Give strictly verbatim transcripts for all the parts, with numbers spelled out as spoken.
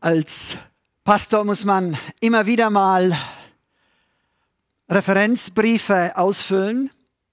Als Pastor muss man immer wieder mal Referenzbriefe ausfüllen.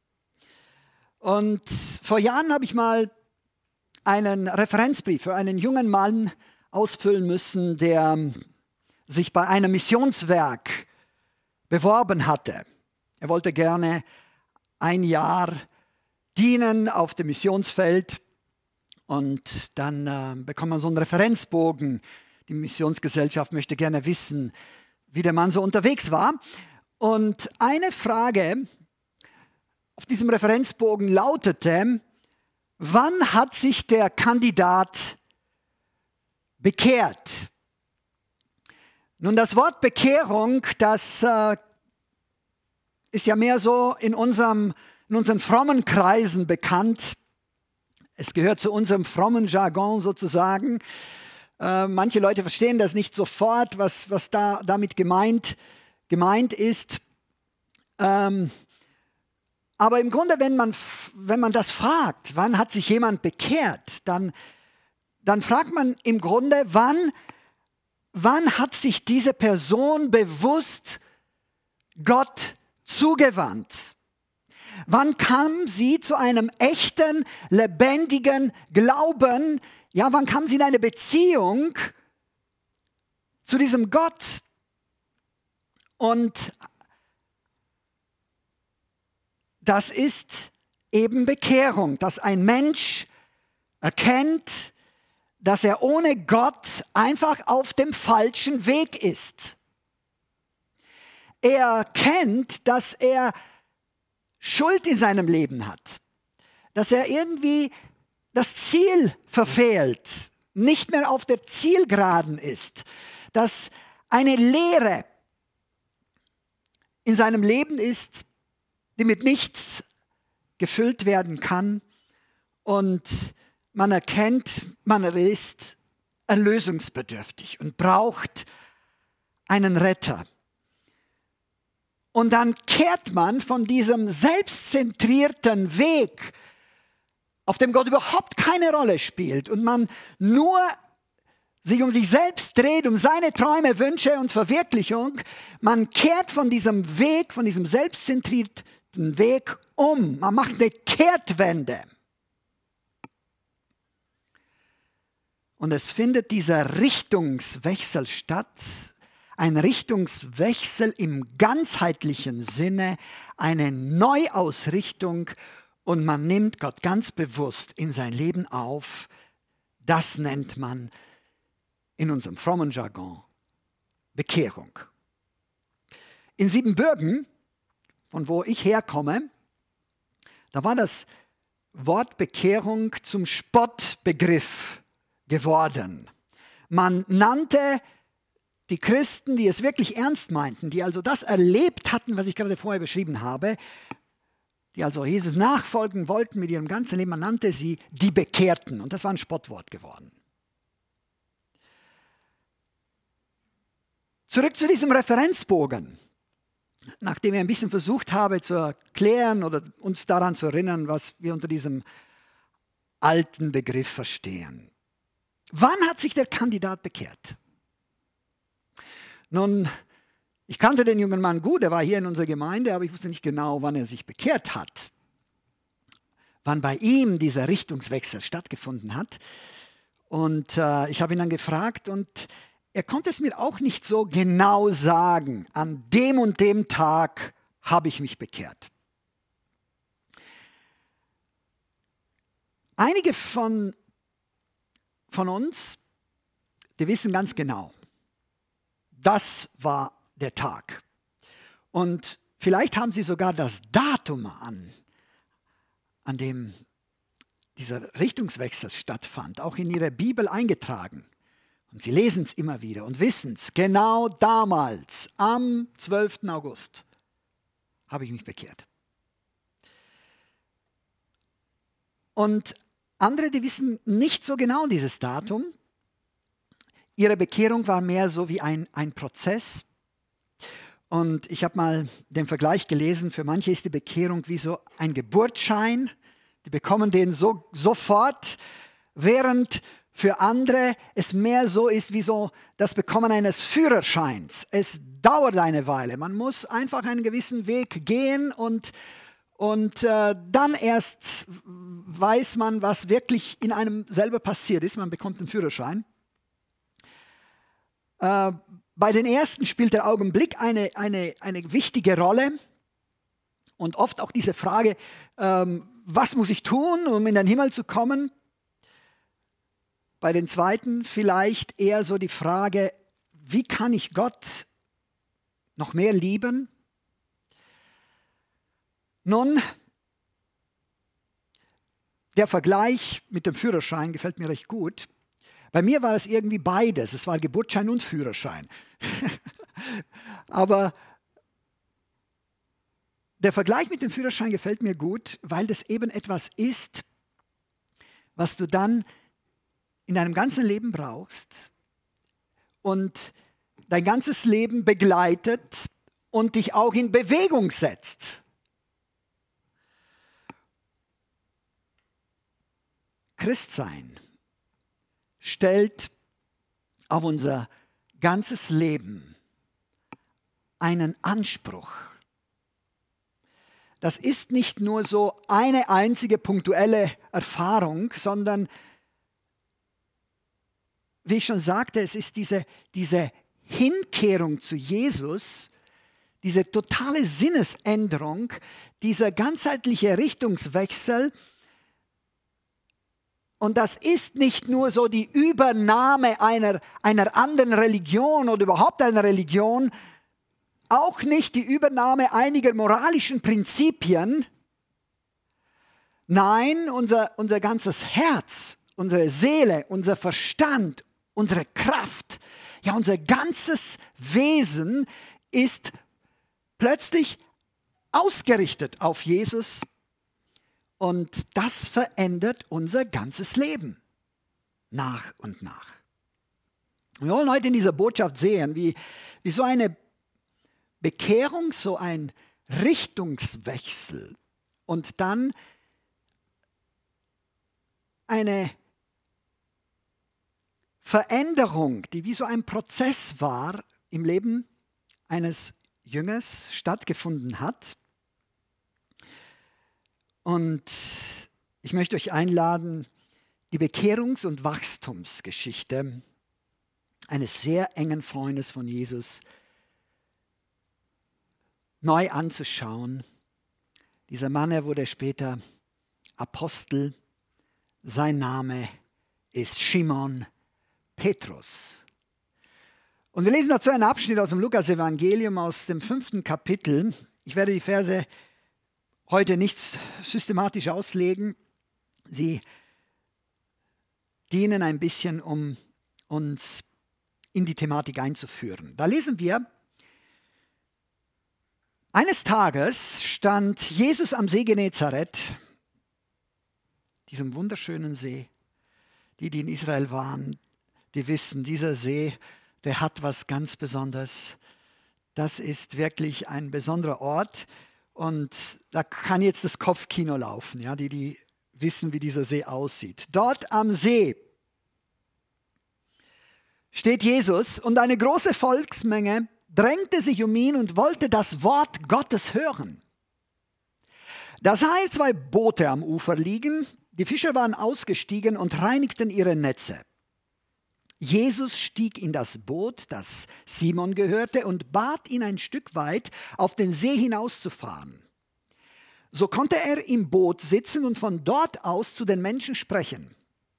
Und vor Jahren habe ich mal einen Referenzbrief für einen jungen Mann ausfüllen müssen, der sich bei einem Missionswerk beworben hatte. Er wollte gerne ein Jahr dienen auf dem Missionsfeld und dann äh, bekommt man so einen Referenzbogen. Die Missionsgesellschaft möchte gerne wissen, wie der Mann so unterwegs war. Und eine Frage auf diesem Referenzbogen lautete: Wann hat sich der Kandidat bekehrt? Nun, das Wort Bekehrung, das äh, ist ja mehr so in, unserem, in unseren frommen Kreisen bekannt. Es gehört zu unserem frommen Jargon sozusagen. Äh, manche Leute verstehen das nicht sofort, was, was da damit gemeint, gemeint ist. Ähm, aber im Grunde, wenn man, wenn man das fragt, wann hat sich jemand bekehrt, dann, dann fragt man im Grunde, wann, wann hat sich diese Person bewusst Gott zugewandt? Wann kam sie zu einem echten, lebendigen Glauben? Ja, wann kam sie in eine Beziehung zu diesem Gott? Und das ist eben Bekehrung, dass ein Mensch erkennt, dass er ohne Gott einfach auf dem falschen Weg ist. Er erkennt, dass er Schuld in seinem Leben hat, dass er irgendwie das Ziel verfehlt, nicht mehr auf der Zielgeraden ist, dass eine Leere in seinem Leben ist, die mit nichts gefüllt werden kann, und man erkennt, man ist erlösungsbedürftig und braucht einen Retter. Und dann kehrt man von diesem selbstzentrierten Weg, auf dem Gott überhaupt keine Rolle spielt und man nur sich um sich selbst dreht, um seine Träume, Wünsche und Verwirklichung. Man kehrt von diesem Weg, von diesem selbstzentrierten Weg um. Man macht eine Kehrtwende. Und es findet dieser Richtungswechsel statt. Ein Richtungswechsel im ganzheitlichen Sinne, eine Neuausrichtung, und man nimmt Gott ganz bewusst in sein Leben auf. Das nennt man in unserem frommen Jargon Bekehrung. In Siebenbürgen, von wo ich herkomme, da war das Wort Bekehrung zum Spottbegriff geworden. Man nannte die Christen, die es wirklich ernst meinten, die also das erlebt hatten, was ich gerade vorher beschrieben habe, die also Jesus nachfolgen wollten mit ihrem ganzen Leben, man nannte sie die Bekehrten. Und das war ein Spottwort geworden. Zurück zu diesem Referenzbogen. Nachdem ich ein bisschen versucht habe zu erklären oder uns daran zu erinnern, was wir unter diesem alten Begriff verstehen. Wann hat sich der Kandidat bekehrt? Nun, ich kannte den jungen Mann gut, er war hier in unserer Gemeinde, aber ich wusste nicht genau, wann er sich bekehrt hat. Wann bei ihm dieser Richtungswechsel stattgefunden hat. Und äh, ich habe ihn dann gefragt und er konnte es mir auch nicht so genau sagen. An dem und dem Tag habe ich mich bekehrt. Einige von, von uns, die wissen ganz genau, das war der Tag. Und vielleicht haben sie sogar das Datum an, an dem dieser Richtungswechsel stattfand, auch in ihrer Bibel eingetragen. Und sie lesen es immer wieder und wissen es. Genau damals, am zwölften August, habe ich mich bekehrt. Und andere, die wissen nicht so genau dieses Datum. Ihre Bekehrung war mehr so wie ein, ein Prozess. Und ich habe mal den Vergleich gelesen, für manche ist die Bekehrung wie so ein Geburtsschein. Die bekommen den so, sofort, während für andere es mehr so ist wie so das Bekommen eines Führerscheins. Es dauert eine Weile. Man muss einfach einen gewissen Weg gehen und, und äh, dann erst weiß man, was wirklich in einem selber passiert ist. Man bekommt einen Führerschein. Äh, bei den ersten spielt der Augenblick eine, eine, eine wichtige Rolle. Und oft auch diese Frage, ähm, was muss ich tun, um in den Himmel zu kommen? Bei den zweiten vielleicht eher so die Frage, wie kann ich Gott noch mehr lieben? Nun, der Vergleich mit dem Führerschein gefällt mir recht gut. Bei mir war es irgendwie beides. Es war Geburtsschein und Führerschein. Aber der Vergleich mit dem Führerschein gefällt mir gut, weil das eben etwas ist, was du dann in deinem ganzen Leben brauchst und dein ganzes Leben begleitet und dich auch in Bewegung setzt. Christsein stellt auf unser ganzes Leben einen Anspruch. Das ist nicht nur so eine einzige punktuelle Erfahrung, sondern, wie ich schon sagte, es ist diese, diese Hinkehrung zu Jesus, diese totale Sinnesänderung, dieser ganzheitliche Richtungswechsel. Und das ist nicht nur so die Übernahme einer, einer anderen Religion oder überhaupt einer Religion, auch nicht die Übernahme einiger moralischen Prinzipien. Nein, unser, unser ganzes Herz, unsere Seele, unser Verstand, unsere Kraft, ja unser ganzes Wesen ist plötzlich ausgerichtet auf Jesus und das verändert unser ganzes Leben nach und nach. Wir wollen heute in dieser Botschaft sehen, wie, wie so eine Bekehrung, so ein Richtungswechsel und dann eine Veränderung, die wie so ein Prozess war, im Leben eines Jüngers stattgefunden hat. Und ich möchte euch einladen, die Bekehrungs- und Wachstumsgeschichte eines sehr engen Freundes von Jesus neu anzuschauen. Dieser Mann, er wurde später Apostel. Sein Name ist Shimon Petrus. Und wir lesen dazu einen Abschnitt aus dem Lukas-Evangelium aus dem fünften Kapitel. Ich werde die Verse heute nicht systematisch auslegen. Sie dienen ein bisschen, um uns in die Thematik einzuführen. Da lesen wir: Eines Tages stand Jesus am See Genezareth, diesem wunderschönen See. Die, die in Israel waren, die wissen, dieser See, der hat was ganz Besonderes. Das ist wirklich ein besonderer Ort und da kann jetzt das Kopfkino laufen, ja, die, die wissen, wie dieser See aussieht. Dort am See steht Jesus und eine große Volksmenge drängte sich um ihn und wollte das Wort Gottes hören. Da sah er zwei Boote am Ufer liegen. Die Fischer waren ausgestiegen und reinigten ihre Netze. Jesus stieg in das Boot, das Simon gehörte, und bat ihn, ein Stück weit auf den See hinauszufahren. So konnte er im Boot sitzen und von dort aus zu den Menschen sprechen.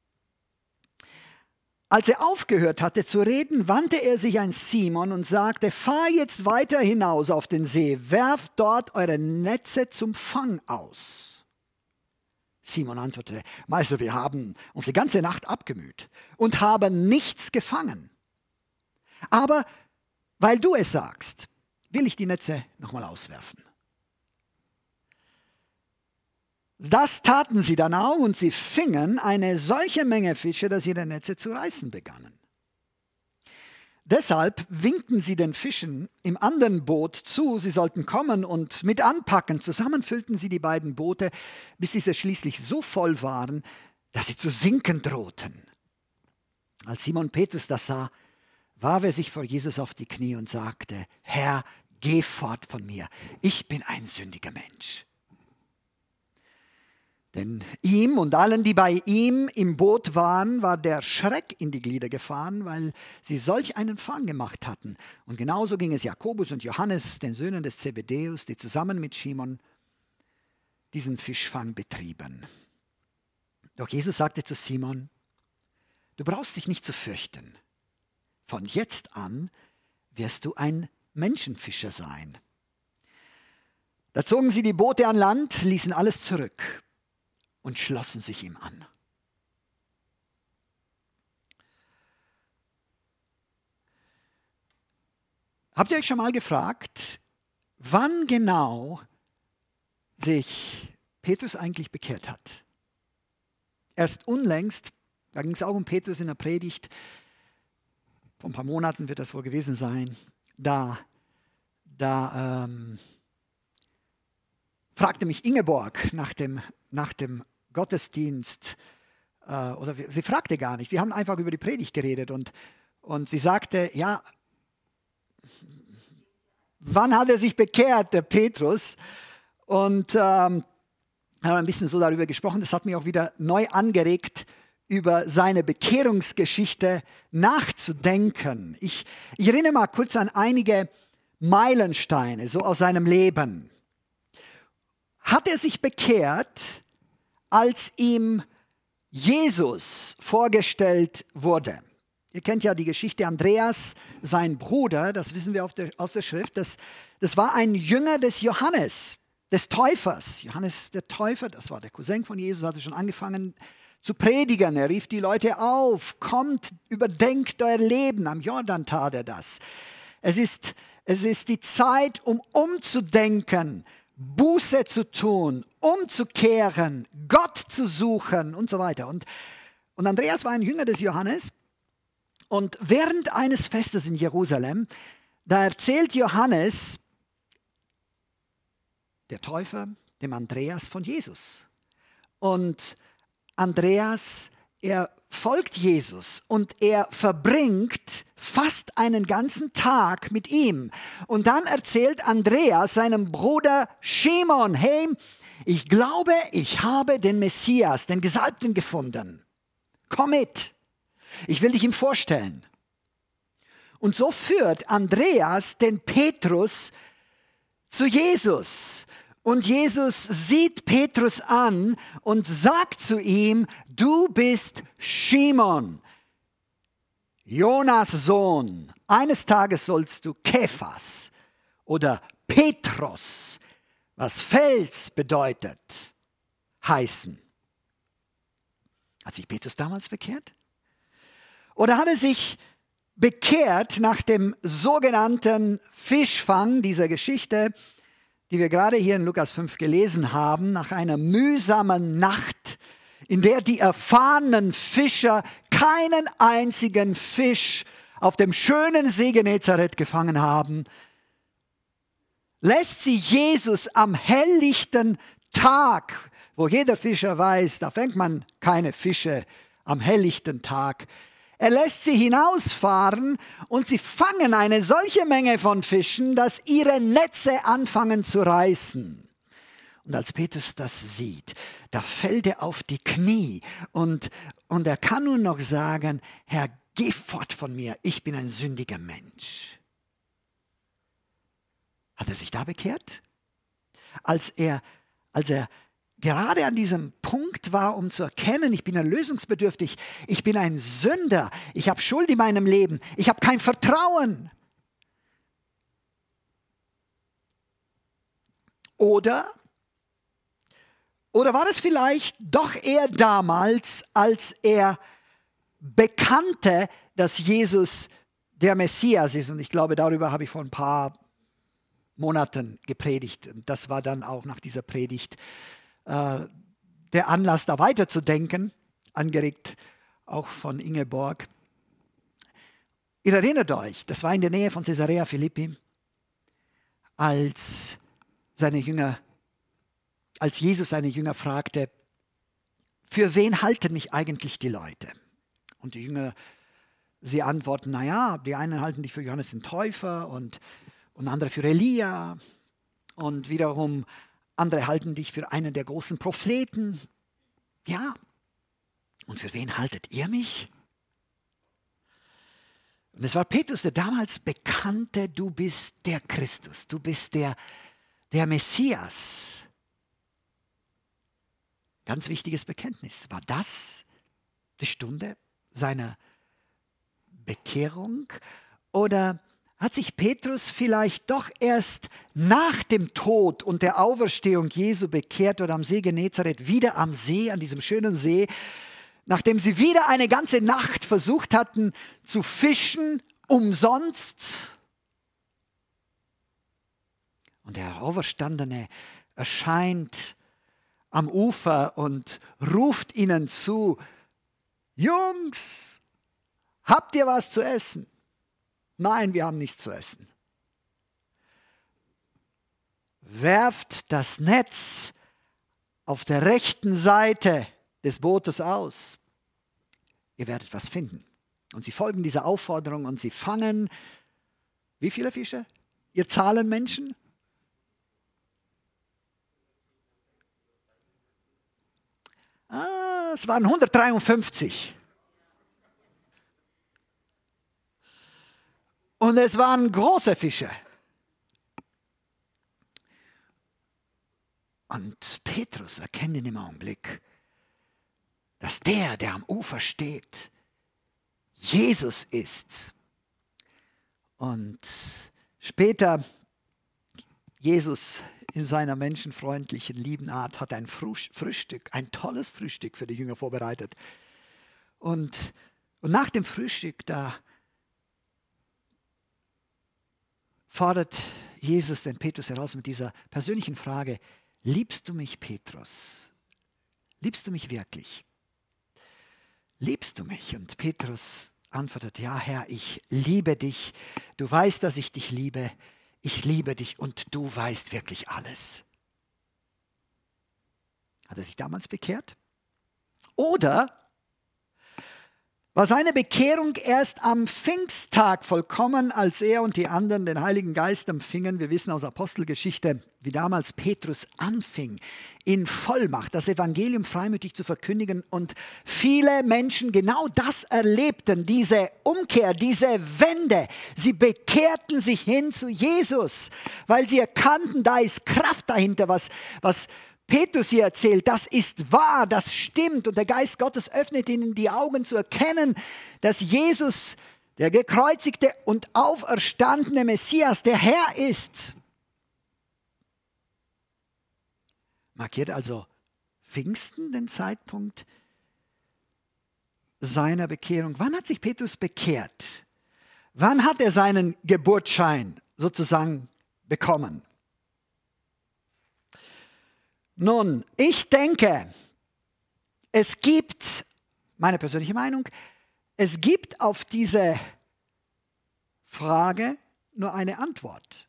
Als er aufgehört hatte zu reden, wandte er sich an Simon und sagte: Fahr jetzt weiter hinaus auf den See, werft dort eure Netze zum Fang aus. Simon antwortete: Meister, wir haben uns die ganze Nacht abgemüht und haben nichts gefangen. Aber weil du es sagst, will ich die Netze nochmal auswerfen. Das taten sie dann auch und sie fingen eine solche Menge Fische, dass ihre Netze zu reißen begannen. Deshalb winkten sie den Fischen im anderen Boot zu, sie sollten kommen und mit anpacken. Zusammen füllten sie die beiden Boote, bis diese schließlich so voll waren, dass sie zu sinken drohten. Als Simon Petrus das sah, warf er sich vor Jesus auf die Knie und sagte, Herr, geh fort von mir, ich bin ein sündiger Mensch. Denn ihm und allen, die bei ihm im Boot waren, war der Schreck in die Glieder gefahren, weil sie solch einen Fang gemacht hatten. Und genauso ging es Jakobus und Johannes, den Söhnen des Zebedäus, die zusammen mit Simon diesen Fischfang betrieben. Doch Jesus sagte zu Simon, du brauchst dich nicht zu fürchten. Von jetzt an wirst du ein Menschenfischer sein. Da zogen sie die Boote an Land, ließen alles zurück und schlossen sich ihm an. Habt ihr euch schon mal gefragt, wann genau sich Petrus eigentlich bekehrt hat? Erst unlängst, da ging es auch um Petrus in der Predigt, vor ein paar Monaten wird das wohl gewesen sein, da, da ähm, fragte mich Ingeborg nach dem, nach dem Gottesdienst, äh, oder sie fragte gar nicht, wir haben einfach über die Predigt geredet und, und sie sagte, ja, wann hat er sich bekehrt, der Petrus? Und ähm, haben ein bisschen so darüber gesprochen, das hat mich auch wieder neu angeregt, über seine Bekehrungsgeschichte nachzudenken. Ich, ich erinnere mal kurz an einige Meilensteine, so aus seinem Leben. Hat er sich bekehrt, als ihm Jesus vorgestellt wurde? Ihr kennt ja die Geschichte Andreas, sein Bruder, das wissen wir auf der, aus der Schrift, das, das war ein Jünger des Johannes, des Täufers. Johannes der Täufer, das war der Cousin von Jesus, hatte schon angefangen zu predigen. Er rief die Leute auf, kommt, überdenkt euer Leben. Am Jordan tat er das. Es ist, es ist die Zeit, um umzudenken, Buße zu tun, umzukehren, Gott zu suchen und so weiter. Und, und Andreas war ein Jünger des Johannes. Und während eines Festes in Jerusalem, da erzählt Johannes, der Täufer, dem Andreas von Jesus. Und Andreas, er folgt Jesus und er verbringt fast einen ganzen Tag mit ihm. Und dann erzählt Andreas seinem Bruder Shimon, hey, ich glaube, ich habe den Messias, den Gesalbten gefunden. Komm mit, ich will dich ihm vorstellen. Und so führt Andreas den Petrus zu Jesus. Und Jesus sieht Petrus an und sagt zu ihm, du bist Shimon, Jonas Sohn. Eines Tages sollst du Kephas oder Petros, was Fels bedeutet, heißen. Hat sich Petrus damals bekehrt? Oder hat er sich bekehrt nach dem sogenannten Fischfang dieser Geschichte, die wir gerade hier in Lukas fünf gelesen haben, nach einer mühsamen Nacht, in der die erfahrenen Fischer keinen einzigen Fisch auf dem schönen See Genezareth gefangen haben, lässt sie Jesus am helllichten Tag, wo jeder Fischer weiß, da fängt man keine Fische am helllichten Tag, er lässt sie hinausfahren und sie fangen eine solche Menge von Fischen, dass ihre Netze anfangen zu reißen. Und als Petrus das sieht, da fällt er auf die Knie und, und er kann nur noch sagen, Herr, geh fort von mir, ich bin ein sündiger Mensch. Hat er sich da bekehrt? Als er, als er gerade an diesem Punkt war, um zu erkennen, ich bin erlösungsbedürftig, ich bin ein Sünder, ich habe Schuld in meinem Leben, ich habe kein Vertrauen. Oder, oder war es vielleicht doch eher damals, als er bekannte, dass Jesus der Messias ist? Und ich glaube, darüber habe ich vor ein paar Monaten gepredigt. Und das war dann auch nach dieser Predigt der Anlass, da weiterzudenken, angeregt auch von Ingeborg. Ihr erinnert euch, das war in der Nähe von Caesarea Philippi, als seine Jünger, als Jesus seine Jünger fragte, für wen halten mich eigentlich die Leute? Und die Jünger Sie antworten, naja, die einen halten dich für Johannes den Täufer und, und andere für Elia und wiederum andere halten dich für einen der großen Propheten. Ja, und für wen haltet ihr mich? Und es war Petrus, der damals bekannte, du bist der Christus, du bist der, der Messias. Ganz wichtiges Bekenntnis. War das die Stunde seiner Bekehrung? Oder hat sich Petrus vielleicht doch erst nach dem Tod und der Auferstehung Jesu bekehrt oder am See Genezareth, wieder am See, an diesem schönen See, nachdem sie wieder eine ganze Nacht versucht hatten zu fischen, umsonst? Und der Auferstandene erscheint am Ufer und ruft ihnen zu, Jungs, habt ihr was zu essen? Nein, wir haben nichts zu essen. Werft das Netz auf der rechten Seite des Bootes aus. Ihr werdet was finden. Und sie folgen dieser Aufforderung und sie fangen, wie viele Fische? Ihr Zahlenmenschen? Ah, es waren hundertdreiundfünfzig. Und es waren große Fische. Und Petrus erkennt in dem Augenblick, dass der, der am Ufer steht, Jesus ist. Und später, Jesus in seiner menschenfreundlichen, lieben Art hat ein Frühstück, ein tolles Frühstück für die Jünger vorbereitet. Und, und nach dem Frühstück, da fordert Jesus den Petrus heraus mit dieser persönlichen Frage, liebst du mich, Petrus? Liebst du mich wirklich? Liebst du mich? Und Petrus antwortet, ja Herr, ich liebe dich. Du weißt, dass ich dich liebe. Ich liebe dich und du weißt wirklich alles. Hat er sich damals bekehrt? Oder war seine Bekehrung erst am Pfingsttag vollkommen, als er und die anderen den Heiligen Geist empfingen? Wir wissen aus Apostelgeschichte, wie damals Petrus anfing, in Vollmacht das Evangelium freimütig zu verkündigen und viele Menschen genau das erlebten, diese Umkehr, diese Wende. Sie bekehrten sich hin zu Jesus, weil sie erkannten, da ist Kraft dahinter, was, was Petrus hier erzählt, das ist wahr, das stimmt und der Geist Gottes öffnet ihnen die Augen zu erkennen, dass Jesus, der gekreuzigte und auferstandene Messias, der Herr ist. Markiert also Pfingsten den Zeitpunkt seiner Bekehrung. Wann hat sich Petrus bekehrt? Wann hat er seinen Geburtsschein sozusagen bekommen? Nun, ich denke, es gibt, meine persönliche Meinung, es gibt auf diese Frage nur eine Antwort.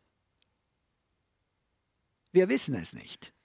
Wir wissen es nicht.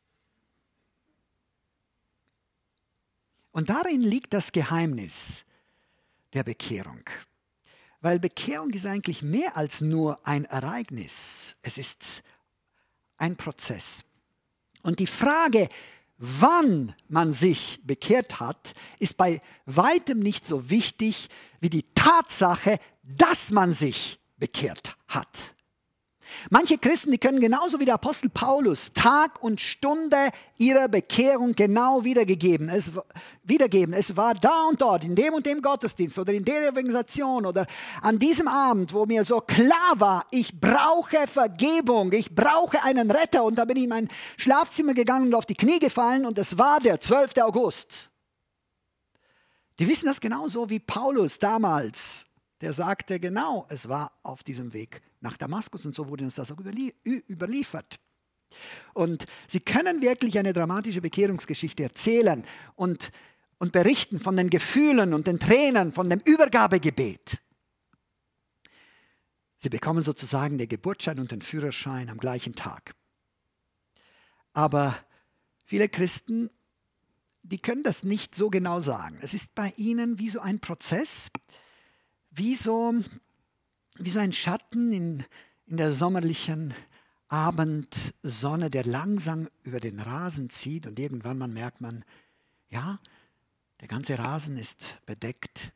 Und darin liegt das Geheimnis der Bekehrung. Weil Bekehrung ist eigentlich mehr als nur ein Ereignis. Es ist ein Prozess. Und die Frage, wann man sich bekehrt hat, ist bei weitem nicht so wichtig wie die Tatsache, dass man sich bekehrt hat. Manche Christen, die können genauso wie der Apostel Paulus Tag und Stunde ihrer Bekehrung genau wiedergegeben. Es, wiedergeben. Es war da und dort, in dem und dem Gottesdienst oder in der Organisation oder an diesem Abend, wo mir so klar war, ich brauche Vergebung, ich brauche einen Retter. Und da bin ich in mein Schlafzimmer gegangen und auf die Knie gefallen und es war der zwölfte August. Die wissen das genauso wie Paulus damals. Der sagte genau, es war auf diesem Weg nach Damaskus und so wurde uns das auch überliefert. Und sie können wirklich eine dramatische Bekehrungsgeschichte erzählen und, und berichten von den Gefühlen und den Tränen, von dem Übergabegebet. Sie bekommen sozusagen den Geburtsschein und den Führerschein am gleichen Tag. Aber viele Christen, die können das nicht so genau sagen. Es ist bei ihnen wie so ein Prozess, wie so, wie so ein Schatten in, in der sommerlichen Abendsonne, der langsam über den Rasen zieht und irgendwann mal merkt man, ja, der ganze Rasen ist bedeckt.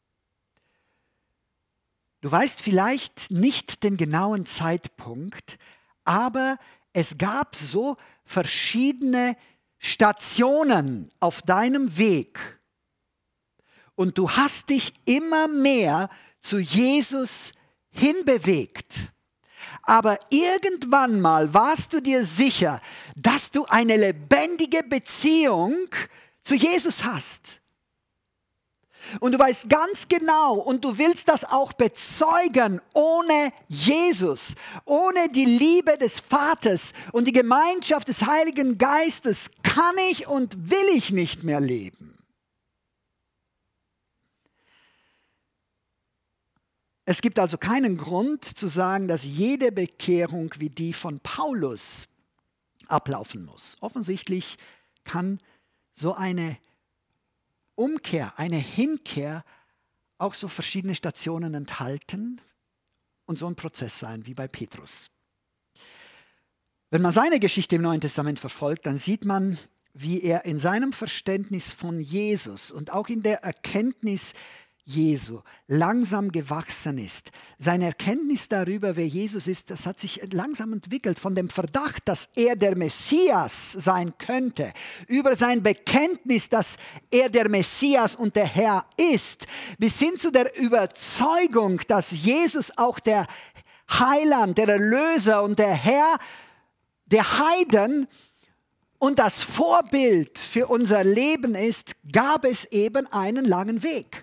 Du weißt vielleicht nicht den genauen Zeitpunkt, aber es gab so verschiedene Stationen auf deinem Weg und du hast dich immer mehr zu Jesus hinbewegt. Aber irgendwann mal warst du dir sicher, dass du eine lebendige Beziehung zu Jesus hast. Und du weißt ganz genau und du willst das auch bezeugen, ohne Jesus, ohne die Liebe des Vaters und die Gemeinschaft des Heiligen Geistes kann ich und will ich nicht mehr leben. Es gibt also keinen Grund zu sagen, dass jede Bekehrung wie die von Paulus ablaufen muss. Offensichtlich kann so eine Umkehr, eine Hinkehr auch so verschiedene Stationen enthalten und so ein Prozess sein wie bei Petrus. Wenn man seine Geschichte im Neuen Testament verfolgt, dann sieht man, wie er in seinem Verständnis von Jesus und auch in der Erkenntnis Jesu langsam gewachsen ist. Seine Erkenntnis darüber, wer Jesus ist, das hat sich langsam entwickelt von dem Verdacht, dass er der Messias sein könnte, über sein Bekenntnis, dass er der Messias und der Herr ist, bis hin zu der Überzeugung, dass Jesus auch der Heiland, der Erlöser und der Herr der Heiden und das Vorbild für unser Leben ist, gab es eben einen langen Weg.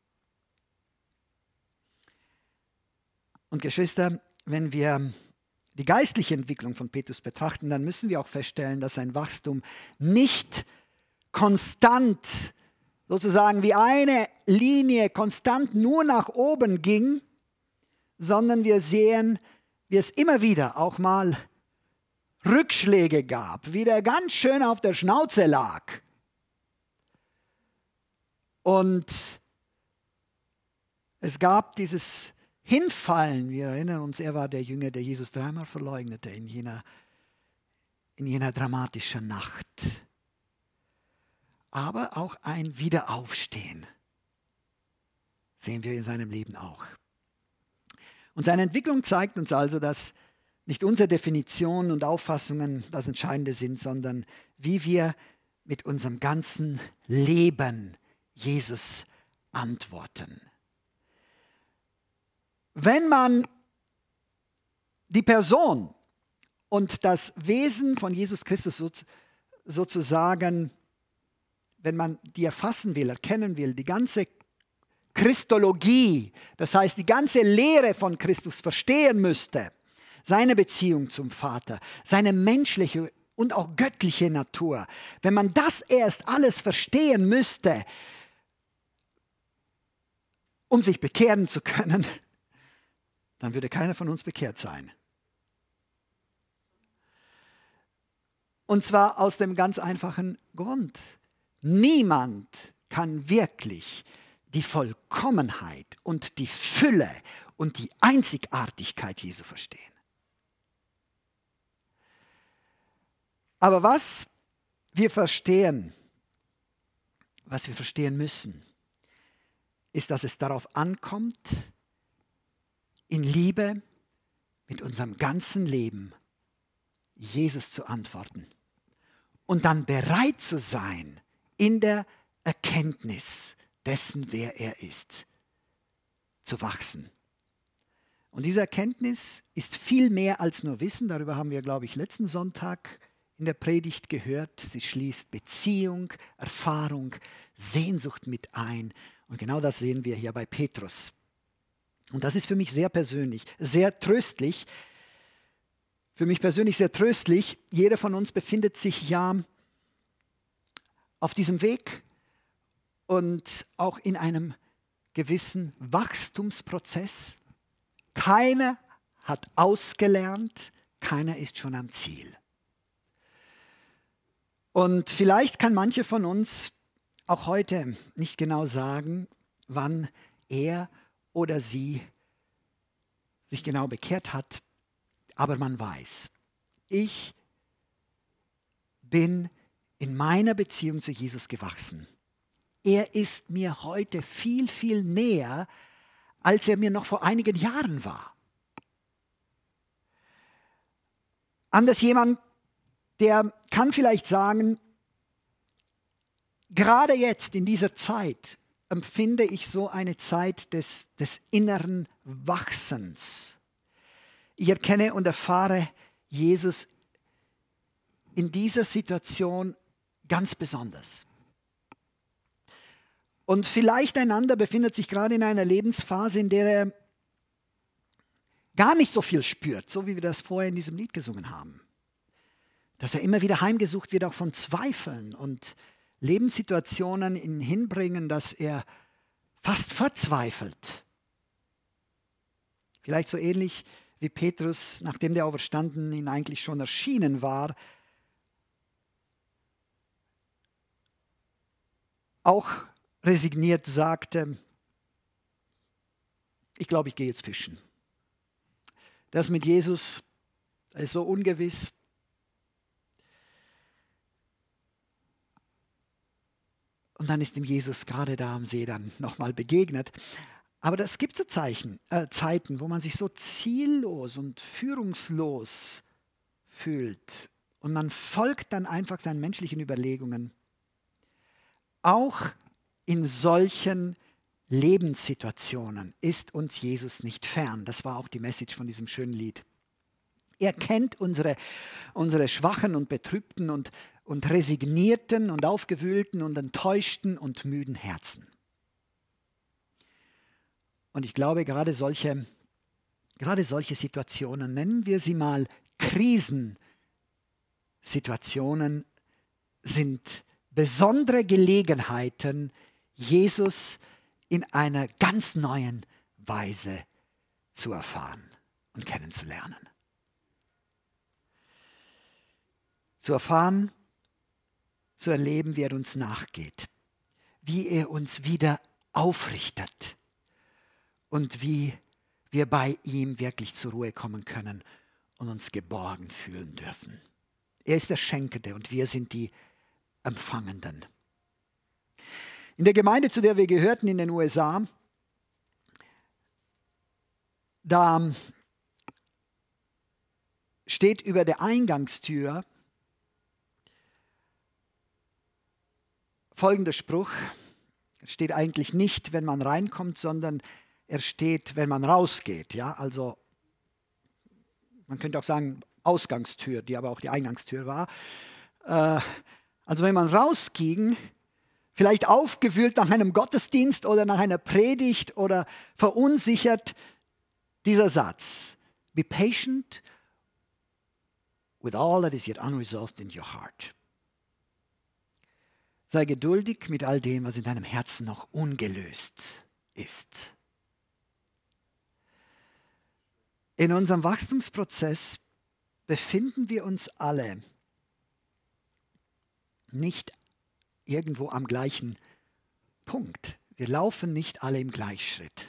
Und Geschwister, wenn wir die geistliche Entwicklung von Petrus betrachten, dann müssen wir auch feststellen, dass sein Wachstum nicht konstant, sozusagen wie eine Linie konstant nur nach oben ging, sondern wir sehen, wie es immer wieder auch mal Rückschläge gab, wie der ganz schön auf der Schnauze lag. Und es gab dieses Hinfallen, wir erinnern uns, er war der Jünger, der Jesus dreimal verleugnete in jener, in jener dramatischen Nacht. Aber auch ein Wiederaufstehen sehen wir in seinem Leben auch. Und seine Entwicklung zeigt uns also, dass nicht unsere Definitionen und Auffassungen das Entscheidende sind, sondern wie wir mit unserem ganzen Leben Jesus antworten. Wenn man die Person und das Wesen von Jesus Christus so, sozusagen, wenn man die erfassen will, erkennen will, die ganze Christologie, das heißt die ganze Lehre von Christus verstehen müsste, seine Beziehung zum Vater, seine menschliche und auch göttliche Natur, wenn man das erst alles verstehen müsste, um sich bekehren zu können, dann würde keiner von uns bekehrt sein. Und zwar aus dem ganz einfachen Grund. Niemand kann wirklich die Vollkommenheit und die Fülle und die Einzigartigkeit Jesu verstehen. Aber was wir verstehen, was wir verstehen müssen, ist, dass es darauf ankommt, in Liebe mit unserem ganzen Leben Jesus zu antworten und dann bereit zu sein, in der Erkenntnis dessen, wer er ist, zu wachsen. Und diese Erkenntnis ist viel mehr als nur Wissen. Darüber haben wir, glaube ich, letzten Sonntag in der Predigt gehört. Sie schließt Beziehung, Erfahrung, Sehnsucht mit ein. Und genau das sehen wir hier bei Petrus. Und das ist für mich sehr persönlich, sehr tröstlich. Für mich persönlich sehr tröstlich. Jeder von uns befindet sich ja auf diesem Weg und auch in einem gewissen Wachstumsprozess. Keiner hat ausgelernt, keiner ist schon am Ziel. Und vielleicht kann manche von uns auch heute nicht genau sagen, wann er oder sie sich genau bekehrt hat, aber man weiß, ich bin in meiner Beziehung zu Jesus gewachsen. Er ist mir heute viel, viel näher, als er mir noch vor einigen Jahren war. Anders jemand, der kann vielleicht sagen, gerade jetzt in dieser Zeit empfinde ich so eine Zeit des, des inneren Wachsens. Ich erkenne und erfahre Jesus in dieser Situation ganz besonders. Und vielleicht ein anderer befindet sich gerade in einer Lebensphase, in der er gar nicht so viel spürt, so wie wir das vorher in diesem Lied gesungen haben. Dass er immer wieder heimgesucht wird, auch von Zweifeln und Lebenssituationen ihn hinbringen, dass er fast verzweifelt. Vielleicht so ähnlich wie Petrus, nachdem der Auferstanden ihn eigentlich schon erschienen war, auch resigniert sagte, ich glaube, ich gehe jetzt fischen. Das mit Jesus ist so ungewiss. Und dann ist ihm Jesus gerade da am See dann nochmal begegnet. Aber es gibt so Zeichen, äh, Zeiten, wo man sich so ziellos und führungslos fühlt. Und man folgt dann einfach seinen menschlichen Überlegungen. Auch in solchen Lebenssituationen ist uns Jesus nicht fern. Das war auch die Message von diesem schönen Lied. Er kennt unsere, unsere schwachen und betrübten und, und resignierten und aufgewühlten und enttäuschten und müden Herzen. Und ich glaube, gerade solche, gerade solche Situationen, nennen wir sie mal Krisensituationen, sind besondere Gelegenheiten, Jesus in einer ganz neuen Weise zu erfahren und kennenzulernen. Zu erfahren, zu erleben, wie er uns nachgeht, wie er uns wieder aufrichtet und wie wir bei ihm wirklich zur Ruhe kommen können und uns geborgen fühlen dürfen. Er ist der Schenkende und wir sind die Empfangenden. In der Gemeinde, zu der wir gehörten in den U S A, da steht über der Eingangstür folgender Spruch. Er steht eigentlich nicht, wenn man reinkommt, sondern er steht, wenn man rausgeht. Ja? Also man könnte auch sagen Ausgangstür, die aber auch die Eingangstür war. Äh, also wenn man rausging, vielleicht aufgewühlt nach einem Gottesdienst oder nach einer Predigt oder verunsichert, dieser Satz: Be patient with all that is yet unresolved in your heart. Sei geduldig mit all dem, was in deinem Herzen noch ungelöst ist. In unserem Wachstumsprozess befinden wir uns alle nicht irgendwo am gleichen Punkt. Wir laufen nicht alle im Gleichschritt.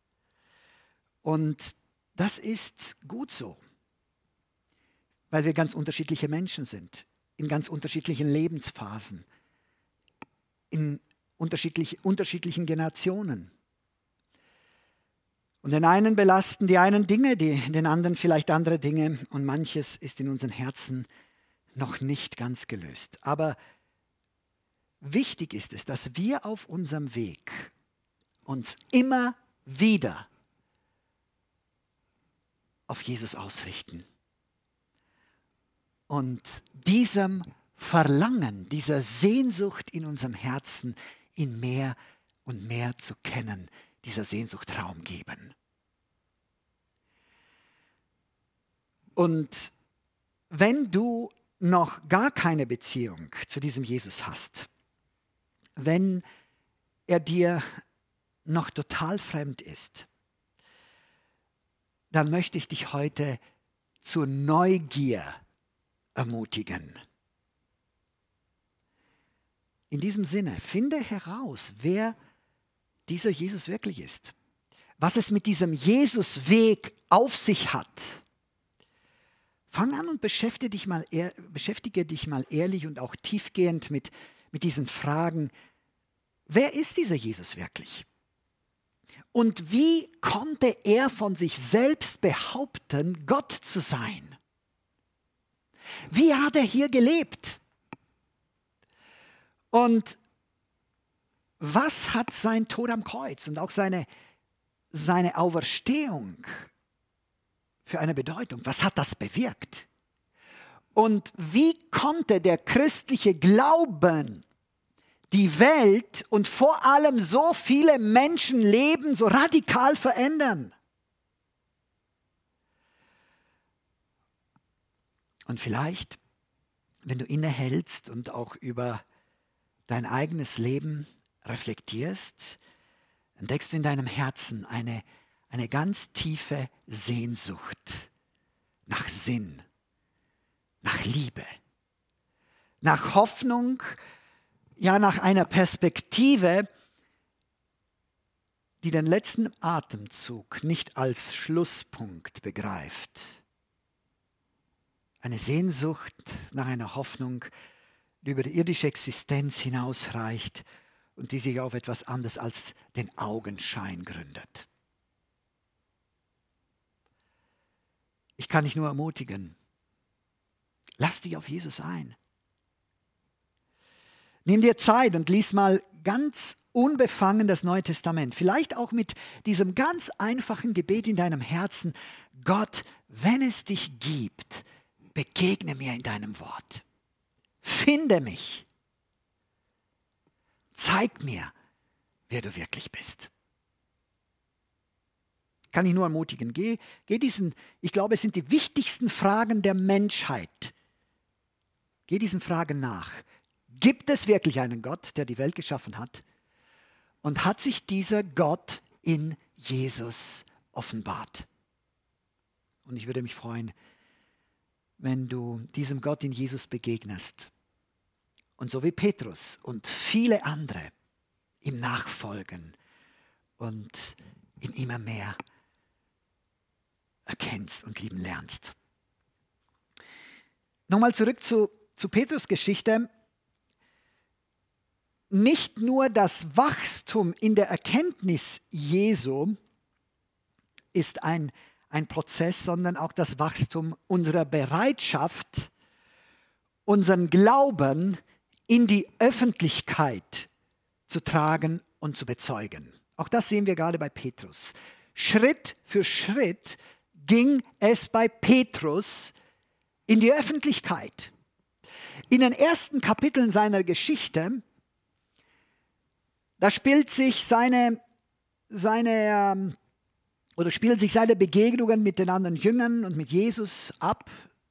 Und das ist gut so, weil wir ganz unterschiedliche Menschen sind, in ganz unterschiedlichen Lebensphasen, in unterschiedlich, unterschiedlichen Generationen. Und den einen belasten die einen Dinge, die, den anderen vielleicht andere Dinge, und manches ist in unseren Herzen noch nicht ganz gelöst. Aber wichtig ist es, dass wir auf unserem Weg uns immer wieder auf Jesus ausrichten und diesem Verlangen, dieser Sehnsucht in unserem Herzen, ihn mehr und mehr zu kennen, dieser Sehnsucht Raum geben. Und wenn du noch gar keine Beziehung zu diesem Jesus hast, wenn er dir noch total fremd ist, dann möchte ich dich heute zur Neugier ermutigen. In diesem Sinne, finde heraus, wer dieser Jesus wirklich ist. was es mit diesem Jesusweg auf sich hat, fang an und beschäftige dich mal, beschäftige dich mal ehrlich und auch tiefgehend mit, mit diesen Fragen. Wer ist dieser Jesus wirklich? Und wie konnte er von sich selbst behaupten, Gott zu sein? Wie hat er hier gelebt? Und was hat sein Tod am Kreuz und auch seine, seine Auferstehung für eine Bedeutung? Was hat das bewirkt? Und wie konnte der christliche Glauben die Welt und vor allem so viele Menschenleben so radikal verändern? Und vielleicht, wenn du innehältst und auch über dein eigenes Leben reflektierst, entdeckst du in deinem Herzen eine, eine ganz tiefe Sehnsucht nach Sinn, nach Liebe, nach Hoffnung, ja nach einer Perspektive, die den letzten Atemzug nicht als Schlusspunkt begreift. Eine Sehnsucht nach einer Hoffnung, die über die irdische Existenz hinausreicht und die sich auf etwas anderes als den Augenschein gründet. Ich kann dich nur ermutigen, lass dich auf Jesus ein. Nimm dir Zeit und lies mal ganz unbefangen das Neue Testament. Vielleicht auch mit diesem ganz einfachen Gebet in deinem Herzen. Gott, wenn es dich gibt, begegne mir in deinem Wort. Finde mich. Zeig mir, wer du wirklich bist. Kann ich nur ermutigen. Geh, geh diesen, ich glaube, es sind die wichtigsten Fragen der Menschheit. Geh diesen Fragen nach. Gibt es wirklich einen Gott, der die Welt geschaffen hat? Und hat sich dieser Gott in Jesus offenbart? Und ich würde mich freuen, wenn du diesem Gott in Jesus begegnest und so wie Petrus und viele andere ihm nachfolgen und ihn immer mehr erkennst und lieben lernst. Nochmal zurück zu, zu Petrus' Geschichte. Nicht nur das Wachstum in der Erkenntnis Jesu ist ein ein Prozess, sondern auch das Wachstum unserer Bereitschaft, unseren Glauben in die Öffentlichkeit zu tragen und zu bezeugen. Auch das sehen wir gerade bei Petrus. Schritt für Schritt ging es bei Petrus in die Öffentlichkeit. In den ersten Kapiteln seiner Geschichte, da spielt sich seine, seine Oder spielen sich seine Begegnungen mit den anderen Jüngern und mit Jesus ab.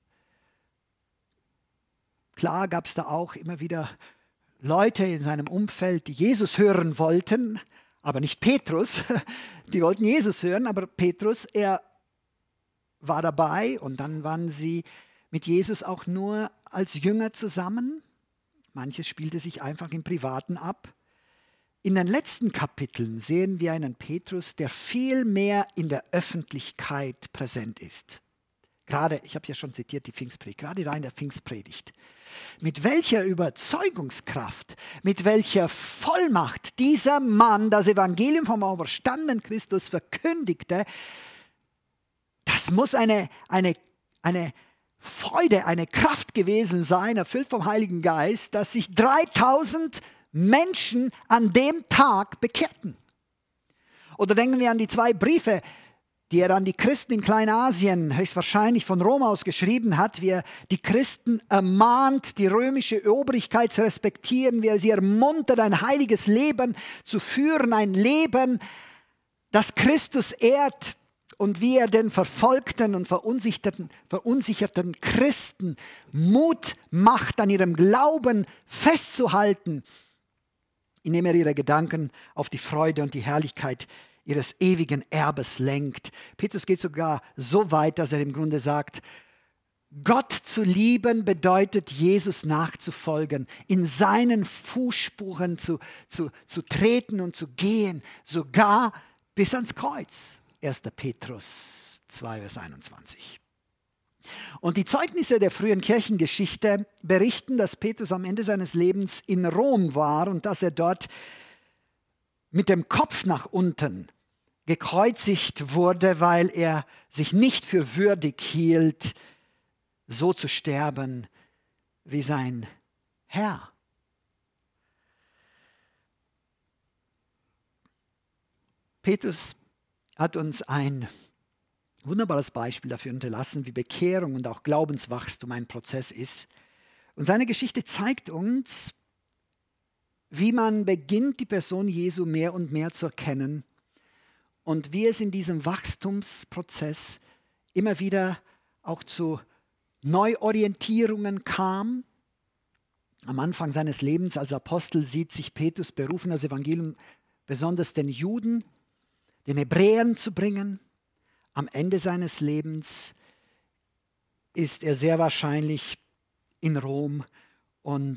Klar gab es da auch immer wieder Leute in seinem Umfeld, die Jesus hören wollten, aber nicht Petrus. Die wollten Jesus hören, aber Petrus, er war dabei und dann waren sie mit Jesus auch nur als Jünger zusammen. Manches spielte sich einfach im Privaten ab. In den letzten Kapiteln sehen wir einen Petrus, der viel mehr in der Öffentlichkeit präsent ist. Gerade, ich habe ja schon zitiert, die Pfingstpredigt, gerade da in der Pfingstpredigt. Mit welcher Überzeugungskraft, mit welcher Vollmacht dieser Mann das Evangelium vom auferstandenen Christus verkündigte, das muss eine, eine, eine Freude, eine Kraft gewesen sein, erfüllt vom Heiligen Geist, dass sich dreitausend Menschen an dem Tag bekehrten. Oder denken wir an die zwei Briefe, die er an die Christen in Kleinasien höchstwahrscheinlich von Rom aus geschrieben hat, wie er die Christen ermahnt, die römische Obrigkeit zu respektieren, wie er sie ermuntert, ein heiliges Leben zu führen, ein Leben, das Christus ehrt, und wie er den verfolgten und verunsicherten, verunsicherten Christen Mut macht, an ihrem Glauben festzuhalten, indem er ihre Gedanken auf die Freude und die Herrlichkeit ihres ewigen Erbes lenkt. Petrus geht sogar so weit, dass er im Grunde sagt, Gott zu lieben bedeutet, Jesus nachzufolgen, in seinen Fußspuren zu, zu, zu treten und zu gehen, sogar bis ans Kreuz. erster Petrus zwei, Vers einundzwanzig. Und die Zeugnisse der frühen Kirchengeschichte berichten, dass Petrus am Ende seines Lebens in Rom war und dass er dort mit dem Kopf nach unten gekreuzigt wurde, weil er sich nicht für würdig hielt, so zu sterben wie sein Herr. Petrus hat uns ein wunderbares Beispiel dafür hinterlassen, wie Bekehrung und auch Glaubenswachstum ein Prozess ist. Und seine Geschichte zeigt uns, wie man beginnt, die Person Jesu mehr und mehr zu erkennen und wie es in diesem Wachstumsprozess immer wieder auch zu Neuorientierungen kam. Am Anfang seines Lebens als Apostel sieht sich Petrus berufen, das Evangelium besonders den Juden, den Hebräern zu bringen. Am Ende seines Lebens ist er sehr wahrscheinlich in Rom und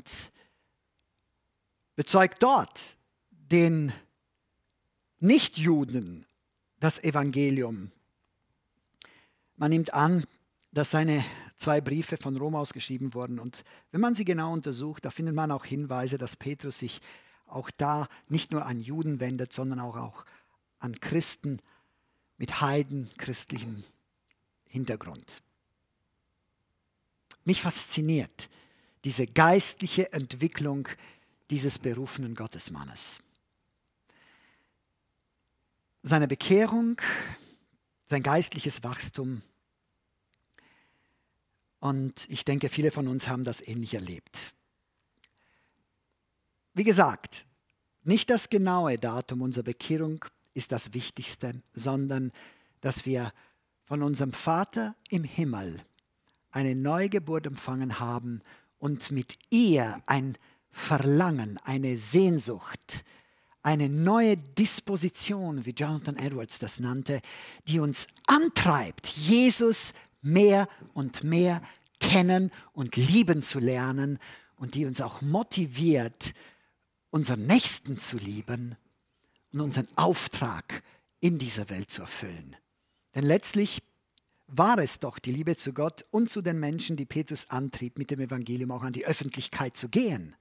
bezeugt dort den Nichtjuden das Evangelium. Man nimmt an, dass seine zwei Briefe von Rom aus geschrieben wurden. Und wenn man sie genau untersucht, da findet man auch Hinweise, dass Petrus sich auch da nicht nur an Juden wendet, sondern auch, auch an Christen mit heidenchristlichem Hintergrund. Mich fasziniert diese geistliche Entwicklung dieses berufenen Gottesmannes. Seine Bekehrung, sein geistliches Wachstum. Und ich denke, viele von uns haben das ähnlich erlebt. Wie gesagt, nicht das genaue Datum unserer Bekehrung ist das Wichtigste, sondern dass wir von unserem Vater im Himmel eine Neugeburt empfangen haben und mit ihr ein Verlangen, eine Sehnsucht, eine neue Disposition, wie Jonathan Edwards das nannte, die uns antreibt, Jesus mehr und mehr kennen und lieben zu lernen und die uns auch motiviert, unseren Nächsten zu lieben und unseren Auftrag in dieser Welt zu erfüllen. Denn letztlich war es doch die Liebe zu Gott und zu den Menschen, die Petrus antrieb, mit dem Evangelium auch an die Öffentlichkeit zu gehen.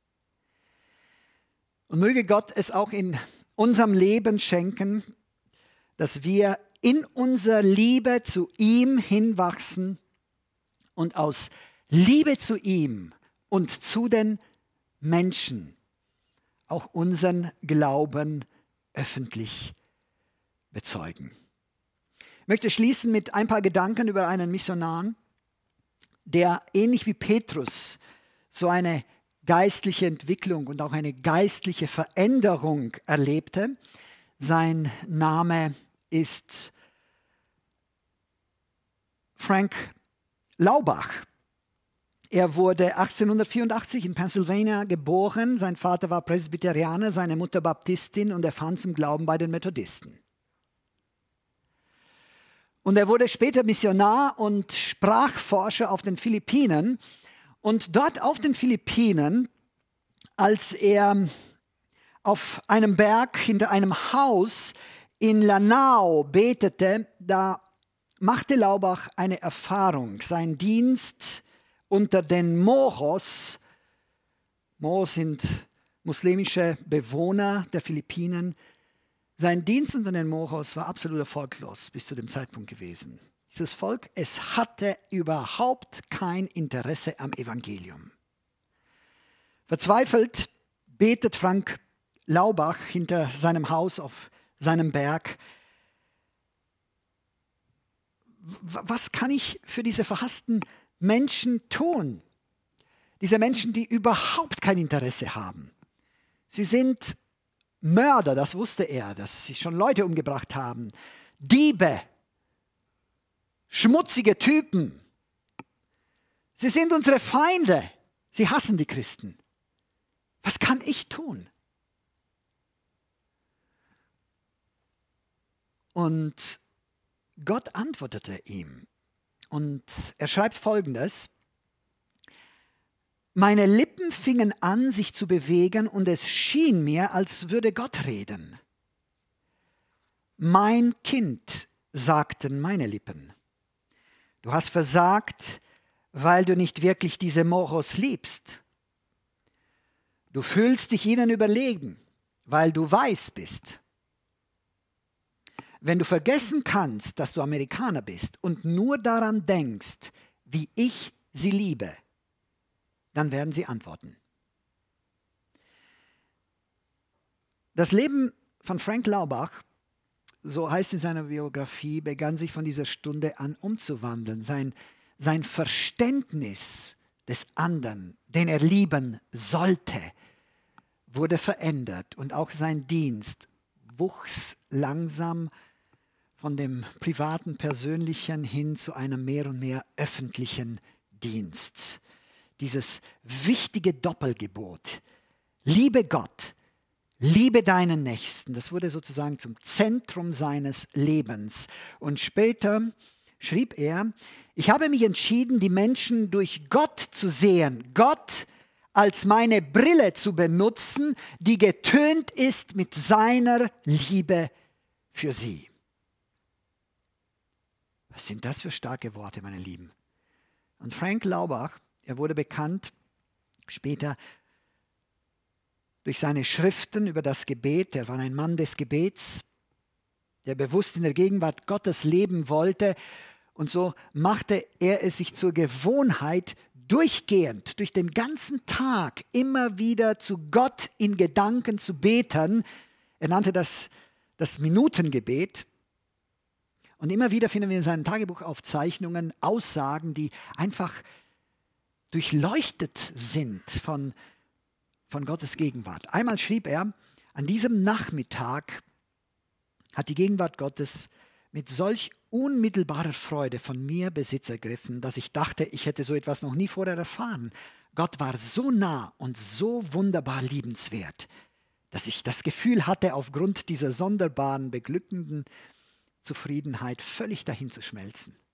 Und möge Gott es auch in unserem Leben schenken, dass wir in unserer Liebe zu ihm hinwachsen und aus Liebe zu ihm und zu den Menschen auch unseren Glauben öffentlich bezeugen. Ich möchte schließen mit ein paar Gedanken über einen Missionar, der ähnlich wie Petrus so eine geistliche Entwicklung und auch eine geistliche Veränderung erlebte. Sein Name ist Frank Laubach. Er wurde achtzehnhundertvierundachtzig in Pennsylvania geboren. Sein Vater war Presbyterianer, seine Mutter Baptistin und er fand zum Glauben bei den Methodisten. Und er wurde später Missionar und Sprachforscher auf den Philippinen. Und dort auf den Philippinen, als er auf einem Berg hinter einem Haus in Lanao betete, da machte Laubach eine Erfahrung. Sein Dienst unter den Moros, Moros sind muslimische Bewohner der Philippinen, sein Dienst unter den Moros war absolut erfolglos bis zu dem Zeitpunkt gewesen. Dieses Volk, es hatte überhaupt kein Interesse am Evangelium. Verzweifelt betet Frank Laubach hinter seinem Haus auf seinem Berg. Was kann ich für diese verhassten Menschen tun? Diese Menschen, die überhaupt kein Interesse haben. Sie sind Mörder, das wusste er, dass sie schon Leute umgebracht haben. Diebe. Schmutzige Typen. Sie sind unsere Feinde. Sie hassen die Christen. Was kann ich tun? Und Gott antwortete ihm. Und er schreibt Folgendes. Meine Lippen fingen an, sich zu bewegen und es schien mir, als würde Gott reden. Mein Kind, sagten meine Lippen. Du hast versagt, weil du nicht wirklich diese Moros liebst. Du fühlst dich ihnen überlegen, weil du weiß bist. Wenn du vergessen kannst, dass du Amerikaner bist und nur daran denkst, wie ich sie liebe, dann werden sie antworten. Das Leben von Frank Laubach, so heißt in seiner Biografie, begann sich von dieser Stunde an umzuwandeln. Sein, sein Verständnis des anderen, den er lieben sollte, wurde verändert und auch sein Dienst wuchs langsam von dem privaten, persönlichen hin zu einem mehr und mehr öffentlichen Dienst. Dieses wichtige Doppelgebot, liebe Gott, liebe deinen Nächsten, das wurde sozusagen zum Zentrum seines Lebens. Und später schrieb er, ich habe mich entschieden, die Menschen durch Gott zu sehen, Gott als meine Brille zu benutzen, die getönt ist mit seiner Liebe für sie. Was sind das für starke Worte, meine Lieben? Und Frank Laubach, er wurde bekannt später durch seine Schriften über das Gebet. Er war ein Mann des Gebets, der bewusst in der Gegenwart Gottes leben wollte. Und so machte er es sich zur Gewohnheit, durchgehend, durch den ganzen Tag immer wieder zu Gott in Gedanken zu beten. Er nannte das das Minutengebet. Und immer wieder finden wir in seinen Tagebuchaufzeichnungen Aussagen, die einfach durchleuchtet sind von, von Gottes Gegenwart. Einmal schrieb er, an diesem Nachmittag hat die Gegenwart Gottes mit solch unmittelbarer Freude von mir Besitz ergriffen, dass ich dachte, ich hätte so etwas noch nie vorher erfahren. Gott war so nah und so wunderbar liebenswert, dass ich das Gefühl hatte, aufgrund dieser sonderbaren, beglückenden Zufriedenheit völlig dahin zu schmelzen.